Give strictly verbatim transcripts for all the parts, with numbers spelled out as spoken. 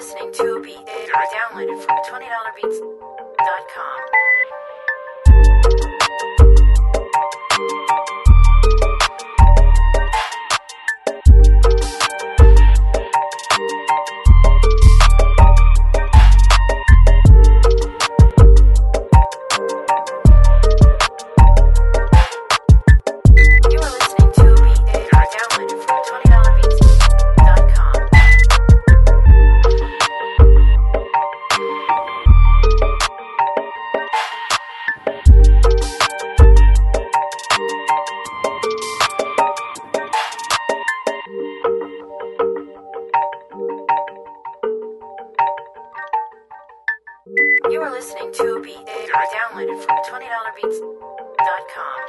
listening to a beat that was downloaded from twenty dollar beats dot com. You are listening to a beat that was downloaded from twenty dollar beats dot com.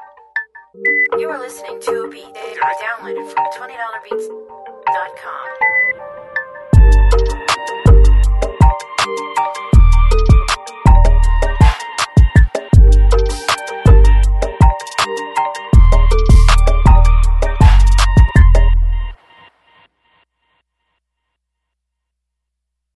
You are listening to a beat that was downloaded from twenty dollar beats dot com.